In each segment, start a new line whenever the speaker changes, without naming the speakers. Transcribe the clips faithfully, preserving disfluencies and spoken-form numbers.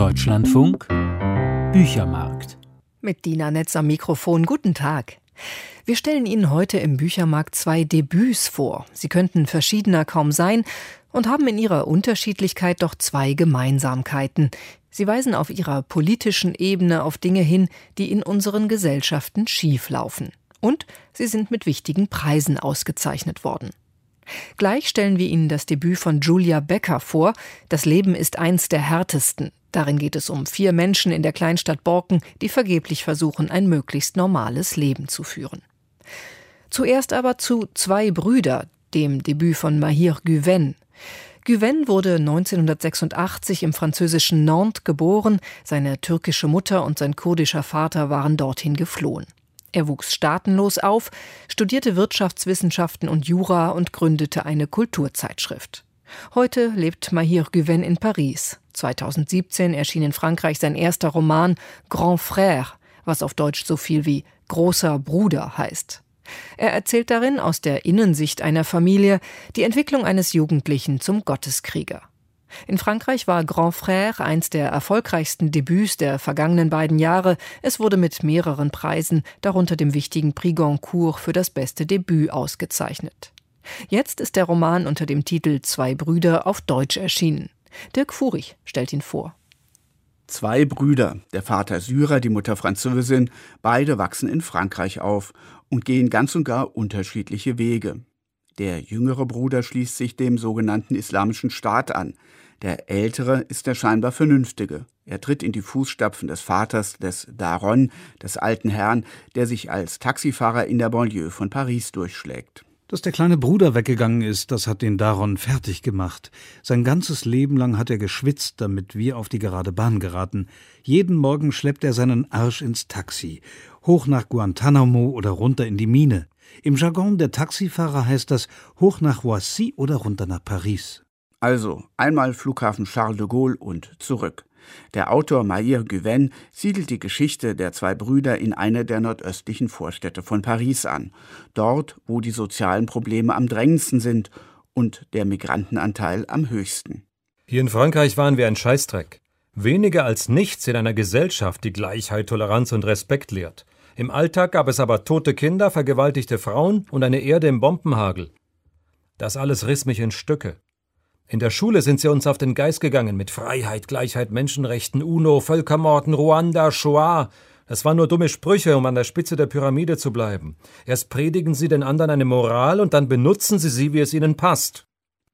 Deutschlandfunk Büchermarkt.
Mit Dina Netz am Mikrofon. Guten Tag. Wir stellen Ihnen heute im Büchermarkt zwei Debüts vor. Sie könnten verschiedener kaum sein und haben in ihrer Unterschiedlichkeit doch zwei Gemeinsamkeiten. Sie weisen auf ihrer politischen Ebene auf Dinge hin, die in unseren Gesellschaften schieflaufen. Und sie sind mit wichtigen Preisen ausgezeichnet worden. Gleich stellen wir Ihnen das Debüt von Julia Becker vor. Das Leben ist eins der härtesten. Darin geht es um vier Menschen in der Kleinstadt Borken, die vergeblich versuchen, ein möglichst normales Leben zu führen. Zuerst aber zu Zwei Brüder, dem Debüt von Mahir Güven. Güven wurde neunzehnhundertsechsundachtzig im französischen Nantes geboren. Seine türkische Mutter und sein kurdischer Vater waren dorthin geflohen. Er wuchs staatenlos auf, studierte Wirtschaftswissenschaften und Jura und gründete eine Kulturzeitschrift. Heute lebt Mahir Güven in Paris. zweitausendsiebzehn erschien in Frankreich sein erster Roman Grand Frère, was auf Deutsch so viel wie Großer Bruder heißt. Er erzählt darin aus der Innensicht einer Familie die Entwicklung eines Jugendlichen zum Gotteskrieger. In Frankreich war Grand Frère eins der erfolgreichsten Debüts der vergangenen beiden Jahre. Es wurde mit mehreren Preisen, darunter dem wichtigen Prix Goncourt für das beste Debüt, ausgezeichnet. Jetzt ist der Roman unter dem Titel Zwei Brüder auf Deutsch erschienen. Dirk Furich stellt ihn vor.
Zwei Brüder, der Vater Syrer, die Mutter Französin, beide wachsen in Frankreich auf und gehen ganz und gar unterschiedliche Wege. Der jüngere Bruder schließt sich dem sogenannten Islamischen Staat an. Der ältere ist der scheinbar Vernünftige. Er tritt in die Fußstapfen des Vaters, des Daron, des alten Herrn, der sich als Taxifahrer in der Banlieue von Paris durchschlägt.
Dass der kleine Bruder weggegangen ist, das hat den Daron fertig gemacht. Sein ganzes Leben lang hat er geschwitzt, damit wir auf die gerade Bahn geraten. Jeden Morgen schleppt er seinen Arsch ins Taxi. Hoch nach Guantanamo oder runter in die Mine. Im Jargon der Taxifahrer heißt das hoch nach Roissy oder runter nach Paris.
Also einmal Flughafen Charles de Gaulle und zurück. Der Autor Mahir Güven siedelt die Geschichte der zwei Brüder in eine der nordöstlichen Vorstädte von Paris an. Dort, wo die sozialen Probleme am drängendsten sind und der Migrantenanteil am höchsten.
Hier in Frankreich waren wir ein Scheißdreck. Weniger als nichts in einer Gesellschaft, die Gleichheit, Toleranz und Respekt lehrt. Im Alltag gab es aber tote Kinder, vergewaltigte Frauen und eine Erde im Bombenhagel. Das alles riss mich in Stücke. In der Schule sind sie uns auf den Geist gegangen mit Freiheit, Gleichheit, Menschenrechten, UNO, Völkermorden, Ruanda, Shoah. Das waren nur dumme Sprüche, um an der Spitze der Pyramide zu bleiben. Erst predigen sie den anderen eine Moral und dann benutzen sie sie, wie es ihnen passt.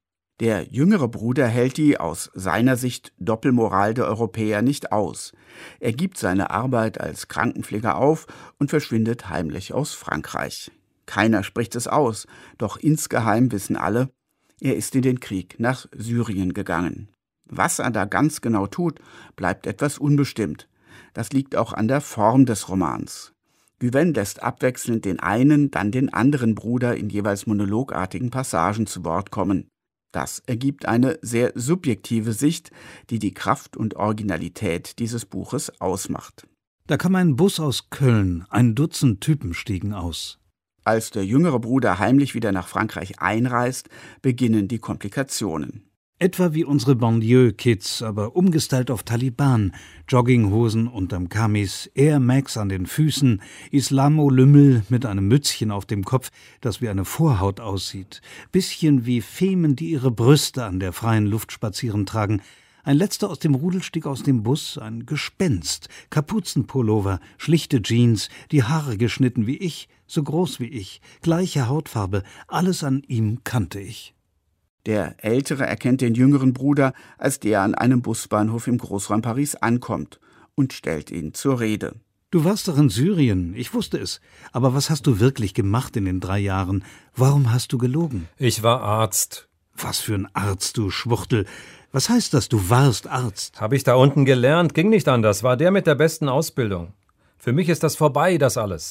Der jüngere Bruder hält die aus seiner Sicht Doppelmoral der Europäer nicht aus. Er gibt seine Arbeit als Krankenpfleger auf und verschwindet heimlich aus Frankreich. Keiner spricht es aus, doch insgeheim wissen alle, er ist in den Krieg nach Syrien gegangen. Was er da ganz genau tut, bleibt etwas unbestimmt. Das liegt auch an der Form des Romans. Güven lässt abwechselnd den einen, dann den anderen Bruder in jeweils monologartigen Passagen zu Wort kommen. Das ergibt eine sehr subjektive Sicht, die die Kraft und Originalität dieses Buches ausmacht.
Da kam ein Bus aus Köln, ein Dutzend Typen stiegen aus.
Als der jüngere Bruder heimlich wieder nach Frankreich einreist, beginnen die Komplikationen.
Etwa wie unsere Banlieue-Kids, aber umgestylt auf Taliban. Jogginghosen unterm Kamis, Air Max an den Füßen, Islamo-Lümmel mit einem Mützchen auf dem Kopf, das wie eine Vorhaut aussieht. Bisschen wie Femen, die ihre Brüste an der freien Luft spazieren tragen. Ein letzter aus dem Rudel stieg aus dem Bus, ein Gespenst, Kapuzenpullover, schlichte Jeans, die Haare geschnitten wie ich, so groß wie ich, gleiche Hautfarbe, alles an ihm kannte ich.
Der Ältere erkennt den jüngeren Bruder, als der an einem Busbahnhof im Großraum Paris ankommt und stellt ihn zur Rede.
Du warst doch in Syrien, ich wusste es. Aber was hast du wirklich gemacht in den drei Jahren? Warum hast du gelogen?
Ich war Arzt.
Was für ein Arzt, du Schwuchtel. Was heißt das, du warst Arzt?
Hab ich da unten gelernt, ging nicht anders, war der mit der besten Ausbildung. Für mich ist das vorbei, das alles.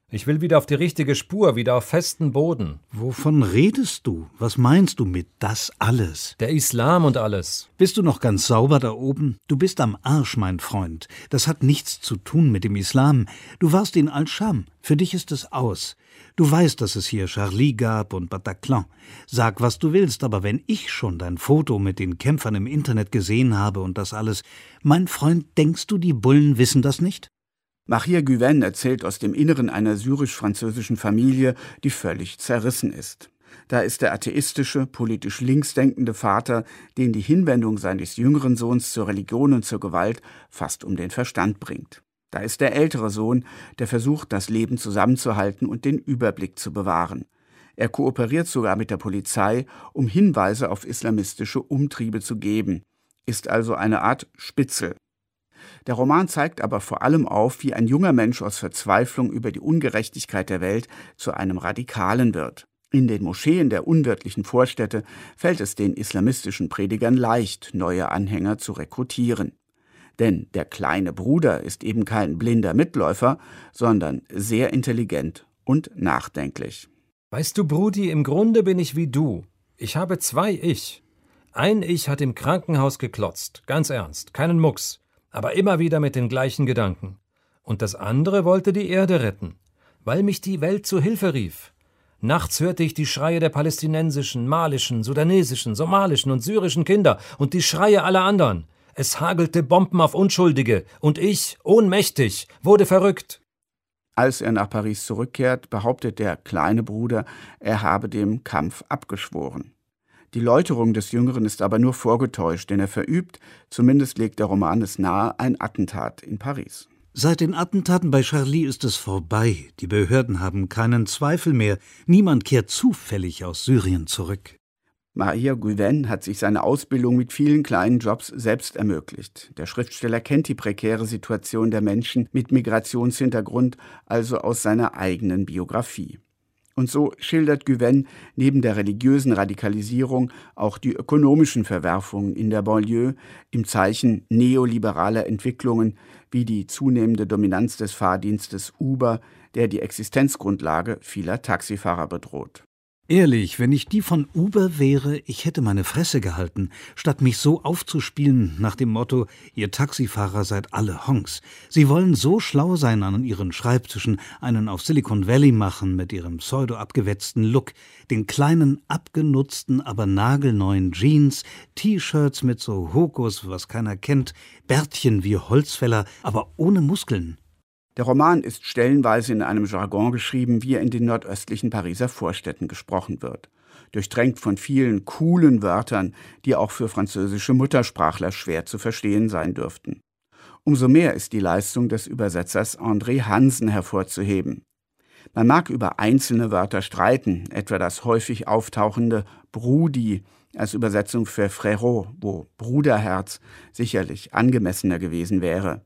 Ich will wieder auf die richtige Spur, wieder auf festen Boden.
Wovon redest du? Was meinst du mit das alles?
Der Islam und alles.
Bist du noch ganz sauber da oben? Du bist am Arsch, mein Freund. Das hat nichts zu tun mit dem Islam. Du warst in Al-Sham. Für dich ist es aus. Du weißt, dass es hier Charlie gab und Bataclan. Sag, was du willst, aber wenn ich schon dein Foto mit den Kämpfern im Internet gesehen habe und das alles, mein Freund, denkst du, die Bullen wissen das nicht?
Mahir Güven erzählt aus dem Inneren einer syrisch-französischen Familie, die völlig zerrissen ist. Da ist der atheistische, politisch linksdenkende Vater, den die Hinwendung seines jüngeren Sohns zur Religion und zur Gewalt fast um den Verstand bringt. Da ist der ältere Sohn, der versucht, das Leben zusammenzuhalten und den Überblick zu bewahren. Er kooperiert sogar mit der Polizei, um Hinweise auf islamistische Umtriebe zu geben, ist also eine Art Spitzel. Der Roman zeigt aber vor allem auf, wie ein junger Mensch aus Verzweiflung über die Ungerechtigkeit der Welt zu einem Radikalen wird. In den Moscheen der unwirtlichen Vorstädte fällt es den islamistischen Predigern leicht, neue Anhänger zu rekrutieren. Denn der kleine Bruder ist eben kein blinder Mitläufer, sondern sehr intelligent und nachdenklich.
Weißt du, Brudi, im Grunde bin ich wie du. Ich habe zwei Ich. Ein Ich hat im Krankenhaus geklotzt, ganz ernst, keinen Mucks, aber immer wieder mit den gleichen Gedanken. Und das andere wollte die Erde retten, weil mich die Welt zu Hilfe rief. Nachts hörte ich die Schreie der palästinensischen, malischen, sudanesischen, somalischen und syrischen Kinder und die Schreie aller anderen. Es hagelte Bomben auf Unschuldige und ich, ohnmächtig, wurde verrückt.
Als er nach Paris zurückkehrt, behauptet der kleine Bruder, er habe dem Kampf abgeschworen. Die Läuterung des Jüngeren ist aber nur vorgetäuscht, denn er verübt, zumindest legt der Roman es nahe, ein Attentat in Paris.
Seit den Attentaten bei Charlie ist es vorbei. Die Behörden haben keinen Zweifel mehr. Niemand kehrt zufällig aus Syrien zurück.
Mahir Güven hat sich seine Ausbildung mit vielen kleinen Jobs selbst ermöglicht. Der Schriftsteller kennt die prekäre Situation der Menschen mit Migrationshintergrund, also aus seiner eigenen Biografie. Und so schildert Güven neben der religiösen Radikalisierung auch die ökonomischen Verwerfungen in der Banlieue im Zeichen neoliberaler Entwicklungen wie die zunehmende Dominanz des Fahrdienstes Uber, der die Existenzgrundlage vieler Taxifahrer bedroht.
Ehrlich, wenn ich die von Uber wäre, ich hätte meine Fresse gehalten, statt mich so aufzuspielen nach dem Motto, ihr Taxifahrer seid alle Honks. Sie wollen so schlau sein an ihren Schreibtischen, einen auf Silicon Valley machen mit ihrem pseudo-abgewetzten Look, den kleinen, abgenutzten, aber nagelneuen Jeans, T-Shirts mit so Hokus, was keiner kennt, Bärtchen wie Holzfäller, aber ohne Muskeln.
Der Roman ist stellenweise in einem Jargon geschrieben, wie er in den nordöstlichen Pariser Vorstädten gesprochen wird. Durchtränkt von vielen coolen Wörtern, die auch für französische Muttersprachler schwer zu verstehen sein dürften. Umso mehr ist die Leistung des Übersetzers André Hansen hervorzuheben. Man mag über einzelne Wörter streiten, etwa das häufig auftauchende Brudi als Übersetzung für Frérot, wo Bruderherz sicherlich angemessener gewesen wäre.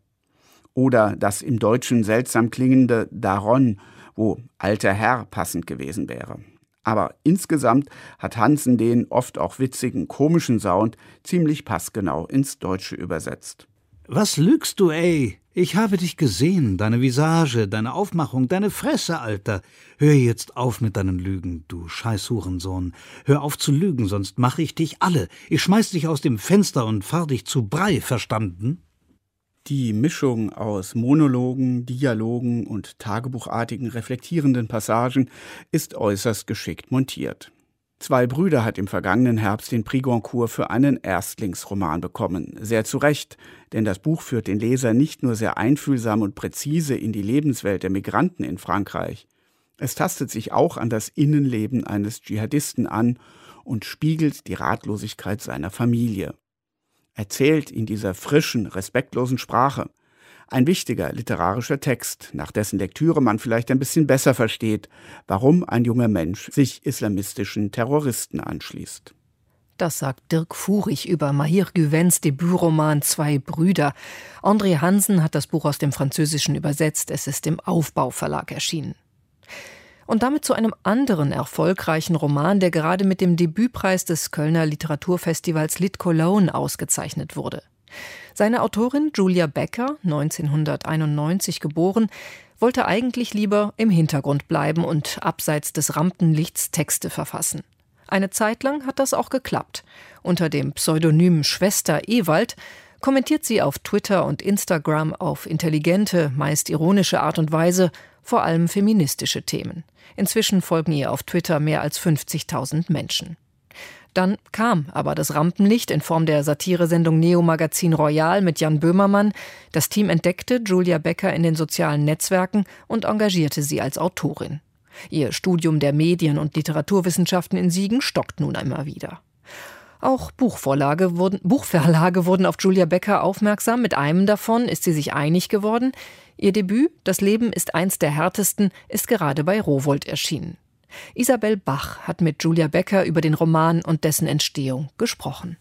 Oder das im Deutschen seltsam klingende Daron, wo alter Herr passend gewesen wäre. Aber insgesamt hat Hansen den oft auch witzigen, komischen Sound ziemlich passgenau ins Deutsche übersetzt.
Was lügst du, ey? Ich habe dich gesehen, deine Visage, deine Aufmachung, deine Fresse, Alter. Hör jetzt auf mit deinen Lügen, du Scheißhurensohn. Hör auf zu lügen, sonst mache ich dich alle. Ich schmeiß dich aus dem Fenster und fahr dich zu Brei, verstanden?
Die Mischung aus Monologen, Dialogen und tagebuchartigen, reflektierenden Passagen ist äußerst geschickt montiert. Zwei Brüder hat im vergangenen Herbst den Prix Goncourt für einen Erstlingsroman bekommen. Sehr zu Recht, denn das Buch führt den Leser nicht nur sehr einfühlsam und präzise in die Lebenswelt der Migranten in Frankreich. Es tastet sich auch an das Innenleben eines Dschihadisten an und spiegelt die Ratlosigkeit seiner Familie. Erzählt in dieser frischen, respektlosen Sprache. Ein wichtiger literarischer Text, nach dessen Lektüre man vielleicht ein bisschen besser versteht, warum ein junger Mensch sich islamistischen Terroristen anschließt.
Das sagt Dirk Furich über Mahir Güvens Debütroman Zwei Brüder. André Hansen hat das Buch aus dem Französischen übersetzt. Es ist im Aufbau Verlag erschienen. Und damit zu einem anderen erfolgreichen Roman, der gerade mit dem Debütpreis des Kölner Literaturfestivals Lit Cologne ausgezeichnet wurde. Seine Autorin Julia Becker, neunzehnhunderteinundneunzig geboren, wollte eigentlich lieber im Hintergrund bleiben und abseits des Rampenlichts Texte verfassen. Eine Zeit lang hat das auch geklappt. Unter dem Pseudonym Schwester Ewald kommentiert sie auf Twitter und Instagram auf intelligente, meist ironische Art und Weise vor allem feministische Themen. Inzwischen folgen ihr auf Twitter mehr als fünfzigtausend Menschen. Dann kam aber das Rampenlicht in Form der Satiresendung Neo Magazin Royal mit Jan Böhmermann. Das Team entdeckte Julia Becker in den sozialen Netzwerken und engagierte sie als Autorin. Ihr Studium der Medien- und Literaturwissenschaften in Siegen stockt nun einmal wieder. Auch Buchvorlage wurden, Buchverlage wurden auf Julia Becker aufmerksam. Mit einem davon ist sie sich einig geworden. Ihr Debüt »Das Leben ist eins der härtesten« ist gerade bei Rowohlt erschienen. Isabel Bach hat mit Julia Becker über den Roman und dessen Entstehung gesprochen.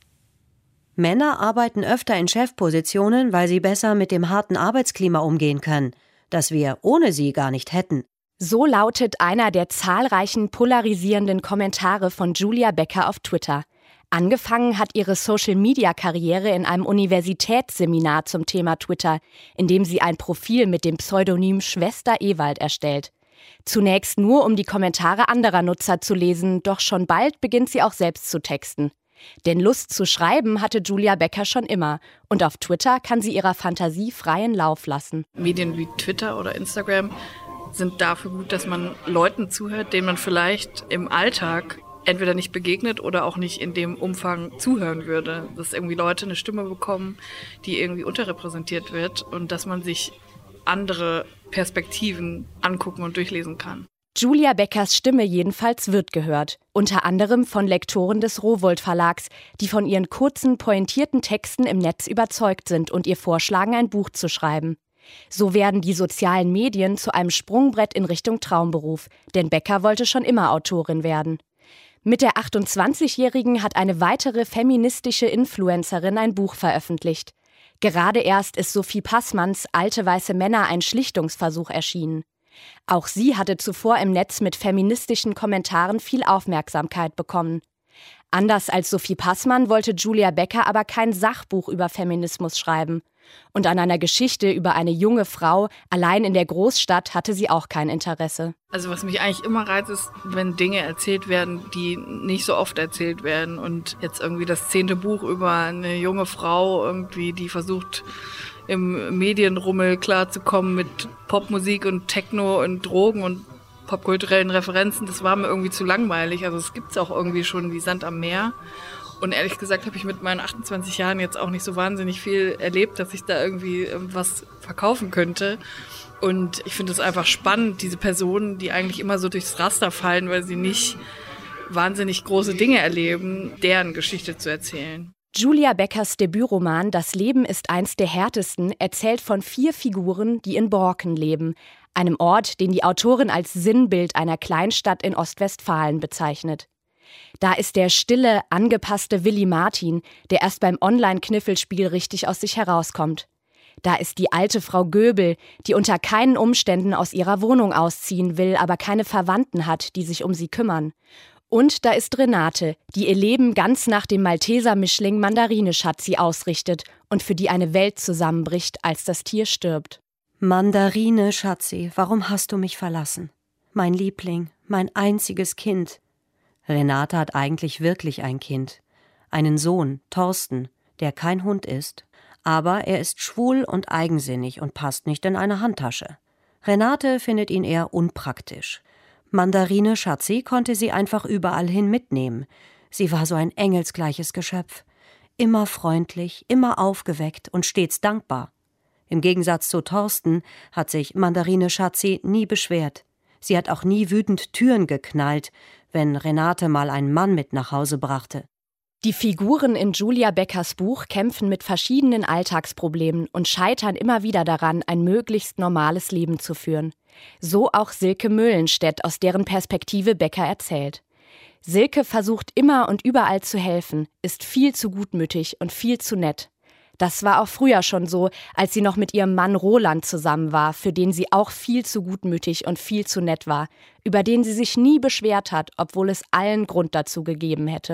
Männer arbeiten öfter in Chefpositionen, weil sie besser mit dem harten Arbeitsklima umgehen können, das wir ohne sie gar nicht hätten.
So lautet einer der zahlreichen polarisierenden Kommentare von Julia Becker auf Twitter. Angefangen hat ihre Social-Media-Karriere in einem Universitätsseminar zum Thema Twitter, in dem sie ein Profil mit dem Pseudonym Schwester Ewald erstellt. Zunächst nur, um die Kommentare anderer Nutzer zu lesen, doch schon bald beginnt sie auch selbst zu texten. Denn Lust zu schreiben hatte Julia Becker schon immer. Und auf Twitter kann sie ihrer Fantasie freien Lauf lassen.
Medien wie Twitter oder Instagram sind dafür gut, dass man Leuten zuhört, denen man vielleicht im Alltag entweder nicht begegnet oder auch nicht in dem Umfang zuhören würde. Dass irgendwie Leute eine Stimme bekommen, die irgendwie unterrepräsentiert wird und dass man sich andere Perspektiven angucken und durchlesen kann.
Julia Beckers Stimme jedenfalls wird gehört, unter anderem von Lektoren des Rowohlt Verlags, die von ihren kurzen, pointierten Texten im Netz überzeugt sind und ihr vorschlagen, ein Buch zu schreiben. So werden die sozialen Medien zu einem Sprungbrett in Richtung Traumberuf, denn Becker wollte schon immer Autorin werden. Mit der achtundzwanzigjährigen hat eine weitere feministische Influencerin ein Buch veröffentlicht. Gerade erst ist Sophie Passmanns Alte weiße Männer ein Schlichtungsversuch erschienen. Auch sie hatte zuvor im Netz mit feministischen Kommentaren viel Aufmerksamkeit bekommen. Anders als Sophie Passmann wollte Julia Becker aber kein Sachbuch über Feminismus schreiben. Und an einer Geschichte über eine junge Frau allein in der Großstadt hatte sie auch kein Interesse.
Also was mich eigentlich immer reizt, ist, wenn Dinge erzählt werden, die nicht so oft erzählt werden. Und jetzt irgendwie das zehnte Buch über eine junge Frau, irgendwie, die versucht, im Medienrummel klarzukommen mit Popmusik und Techno und Drogen und popkulturellen Referenzen, das war mir irgendwie zu langweilig. Also es gibt's auch irgendwie schon wie Sand am Meer. Und ehrlich gesagt habe ich mit meinen achtundzwanzig Jahren jetzt auch nicht so wahnsinnig viel erlebt, dass ich da irgendwie was verkaufen könnte. Und ich finde es einfach spannend, diese Personen, die eigentlich immer so durchs Raster fallen, weil sie nicht wahnsinnig große Dinge erleben, deren Geschichte zu erzählen.
Julia Beckers Debütroman »Das Leben ist eins der härtesten« erzählt von vier Figuren, die in Borken leben, einem Ort, den die Autorin als Sinnbild einer Kleinstadt in Ostwestfalen bezeichnet. Da ist der stille, angepasste Willi Martin, der erst beim Online-Kniffelspiel richtig aus sich herauskommt. Da ist die alte Frau Göbel, die unter keinen Umständen aus ihrer Wohnung ausziehen will, aber keine Verwandten hat, die sich um sie kümmern. Und da ist Renate, die ihr Leben ganz nach dem Malteser-Mischling Mandarine Schatzi ausrichtet und für die eine Welt zusammenbricht, als das Tier stirbt.
Mandarine Schatzi, warum hast du mich verlassen? Mein Liebling, mein einziges Kind. Renate hat eigentlich wirklich ein Kind. Einen Sohn, Thorsten, der kein Hund ist. Aber er ist schwul und eigensinnig und passt nicht in eine Handtasche. Renate findet ihn eher unpraktisch. Mandarine Schatzi konnte sie einfach überall hin mitnehmen. Sie war so ein engelsgleiches Geschöpf. Immer freundlich, immer aufgeweckt und stets dankbar. Im Gegensatz zu Thorsten hat sich Mandarine Schatzi nie beschwert. Sie hat auch nie wütend Türen geknallt, wenn Renate mal einen Mann mit nach Hause brachte.
Die Figuren in Julia Beckers Buch kämpfen mit verschiedenen Alltagsproblemen und scheitern immer wieder daran, ein möglichst normales Leben zu führen. So auch Silke Möhlenstedt, aus deren Perspektive Becker erzählt. Silke versucht immer und überall zu helfen, ist viel zu gutmütig und viel zu nett. Das war auch früher schon so, als sie noch mit ihrem Mann Roland zusammen war, für den sie auch viel zu gutmütig und viel zu nett war, über den sie sich nie beschwert hat, obwohl es allen Grund dazu gegeben hätte.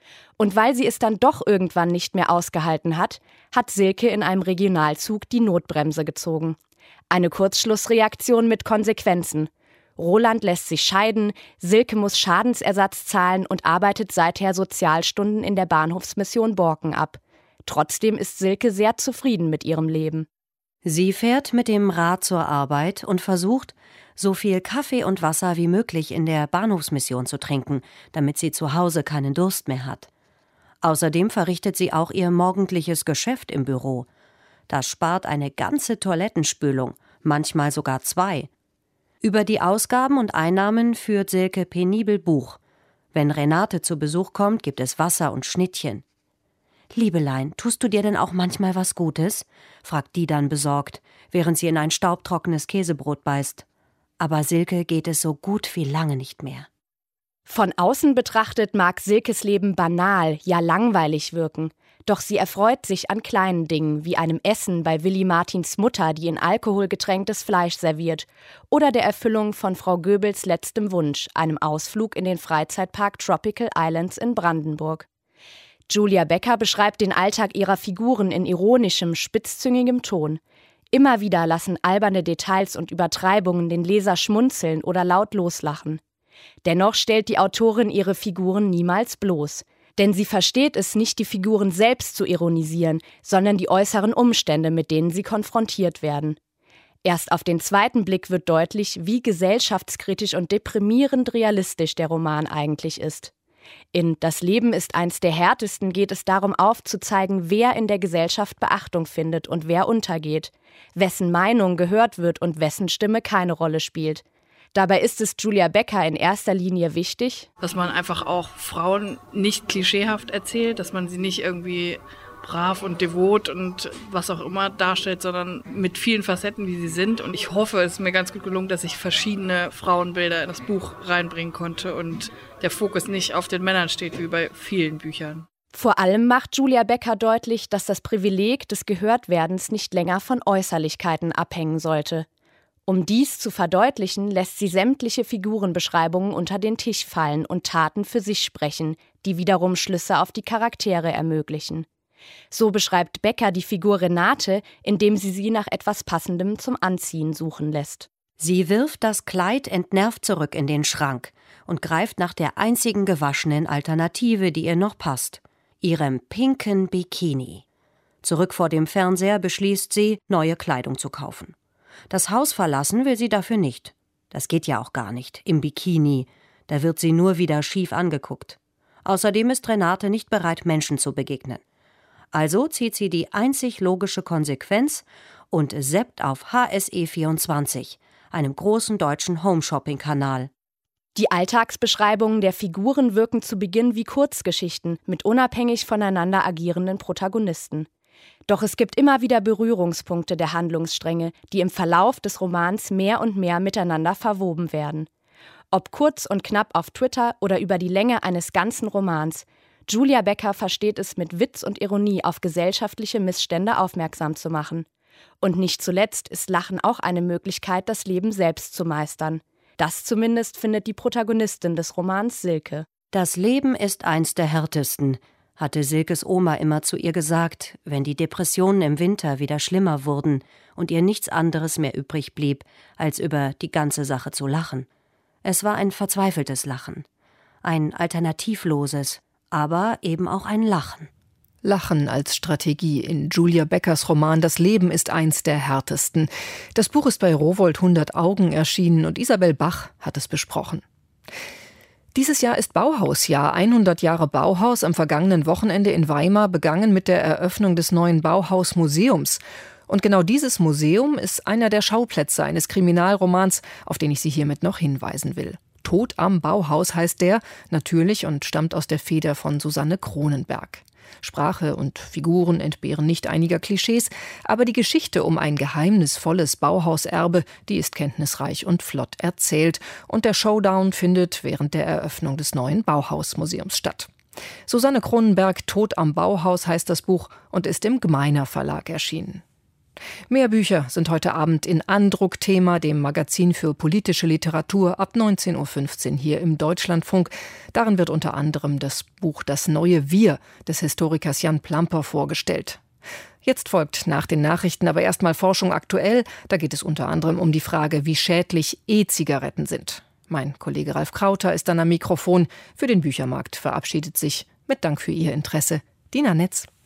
Und weil sie es dann doch irgendwann nicht mehr ausgehalten hat, hat Silke in einem Regionalzug die Notbremse gezogen. Eine Kurzschlussreaktion mit Konsequenzen. Roland lässt sich scheiden, Silke muss Schadensersatz zahlen und arbeitet seither Sozialstunden in der Bahnhofsmission Borken ab. Trotzdem ist Silke sehr zufrieden mit ihrem Leben.
Sie fährt mit dem Rad zur Arbeit und versucht, so viel Kaffee und Wasser wie möglich in der Bahnhofsmission zu trinken, damit sie zu Hause keinen Durst mehr hat. Außerdem verrichtet sie auch ihr morgendliches Geschäft im Büro. Das spart eine ganze Toilettenspülung, manchmal sogar zwei. Über die Ausgaben und Einnahmen führt Silke penibel Buch. Wenn Renate zu Besuch kommt, gibt es Wasser und Schnittchen. »Liebelein, tust du dir denn auch manchmal was Gutes?« fragt die dann besorgt, während sie in ein staubtrockenes Käsebrot beißt. Aber Silke geht es so gut wie lange nicht mehr.
Von außen betrachtet mag Silkes Leben banal, ja langweilig wirken. Doch sie erfreut sich an kleinen Dingen, wie einem Essen bei Willi Martins Mutter, die in Alkohol getränktes Fleisch serviert, oder der Erfüllung von Frau Goebbels letztem Wunsch, einem Ausflug in den Freizeitpark Tropical Islands in Brandenburg. Julia Becker beschreibt den Alltag ihrer Figuren in ironischem, spitzzüngigem Ton. Immer wieder lassen alberne Details und Übertreibungen den Leser schmunzeln oder laut loslachen. Dennoch stellt die Autorin ihre Figuren niemals bloß. Denn sie versteht es nicht, die Figuren selbst zu ironisieren, sondern die äußeren Umstände, mit denen sie konfrontiert werden. Erst auf den zweiten Blick wird deutlich, wie gesellschaftskritisch und deprimierend realistisch der Roman eigentlich ist. In »Das Leben ist eins der härtesten« geht es darum aufzuzeigen, wer in der Gesellschaft Beachtung findet und wer untergeht, wessen Meinung gehört wird und wessen Stimme keine Rolle spielt. Dabei ist es Julia Becker in erster Linie wichtig,
dass man einfach auch Frauen nicht klischeehaft erzählt, dass man sie nicht irgendwie brav und devot und was auch immer darstellt, sondern mit vielen Facetten, wie sie sind. Und ich hoffe, es ist mir ganz gut gelungen, dass ich verschiedene Frauenbilder in das Buch reinbringen konnte und der Fokus nicht auf den Männern steht, wie bei vielen Büchern.
Vor allem macht Julia Becker deutlich, dass das Privileg des Gehörtwerdens nicht länger von Äußerlichkeiten abhängen sollte. Um dies zu verdeutlichen, lässt sie sämtliche Figurenbeschreibungen unter den Tisch fallen und Taten für sich sprechen, die wiederum Schlüsse auf die Charaktere ermöglichen. So beschreibt Becker die Figur Renate, indem sie sie nach etwas Passendem zum Anziehen suchen lässt.
Sie wirft das Kleid entnervt zurück in den Schrank und greift nach der einzigen gewaschenen Alternative, die ihr noch passt, ihrem pinken Bikini. Zurück vor dem Fernseher beschließt sie, neue Kleidung zu kaufen. Das Haus verlassen will sie dafür nicht. Das geht ja auch gar nicht, im Bikini. Da wird sie nur wieder schief angeguckt. Außerdem ist Renate nicht bereit, Menschen zu begegnen. Also zieht sie die einzig logische Konsequenz und seppt auf H S E vierundzwanzig, einem großen deutschen Home-Shopping-Kanal.
Die Alltagsbeschreibungen der Figuren wirken zu Beginn wie Kurzgeschichten mit unabhängig voneinander agierenden Protagonisten. Doch es gibt immer wieder Berührungspunkte der Handlungsstränge, die im Verlauf des Romans mehr und mehr miteinander verwoben werden. Ob kurz und knapp auf Twitter oder über die Länge eines ganzen Romans, Julia Becker versteht es mit Witz und Ironie auf gesellschaftliche Missstände aufmerksam zu machen. Und nicht zuletzt ist Lachen auch eine Möglichkeit, das Leben selbst zu meistern. Das zumindest findet die Protagonistin des Romans Silke.
Das Leben ist eins der härtesten, hatte Silkes Oma immer zu ihr gesagt, wenn die Depressionen im Winter wieder schlimmer wurden und ihr nichts anderes mehr übrig blieb, als über die ganze Sache zu lachen. Es war ein verzweifeltes Lachen, ein alternativloses, aber eben auch ein Lachen.
Lachen als Strategie in Julia Beckers Roman »Das Leben ist eins der härtesten«. Das Buch ist bei Rowohlt hundert Augen erschienen und Isabel Bach hat es besprochen. Dieses Jahr ist Bauhausjahr, hundert Jahre Bauhaus, am vergangenen Wochenende in Weimar begangen mit der Eröffnung des neuen Bauhaus-Museums. Und genau dieses Museum ist einer der Schauplätze eines Kriminalromans, auf den ich Sie hiermit noch hinweisen will. Tod am Bauhaus heißt der, natürlich, und stammt aus der Feder von Susanne Cronenberg. Sprache und Figuren entbehren nicht einiger Klischees, aber die Geschichte um ein geheimnisvolles Bauhauserbe, die ist kenntnisreich und flott erzählt. Und der Showdown findet während der Eröffnung des neuen Bauhausmuseums statt. Susanne Cronenberg, Tod am Bauhaus heißt das Buch und ist im Gmeiner Verlag erschienen. Mehr Bücher sind heute Abend in Andruck Thema, dem Magazin für politische Literatur, ab neunzehn Uhr fünfzehn hier im Deutschlandfunk. Darin wird unter anderem das Buch Das neue Wir des Historikers Jan Plamper vorgestellt. Jetzt folgt nach den Nachrichten aber erstmal Forschung aktuell. Da geht es unter anderem um die Frage, wie schädlich E-Zigaretten sind. Mein Kollege Ralf Krauter ist dann am Mikrofon. Für den Büchermarkt verabschiedet sich mit Dank für Ihr Interesse Dina Netz.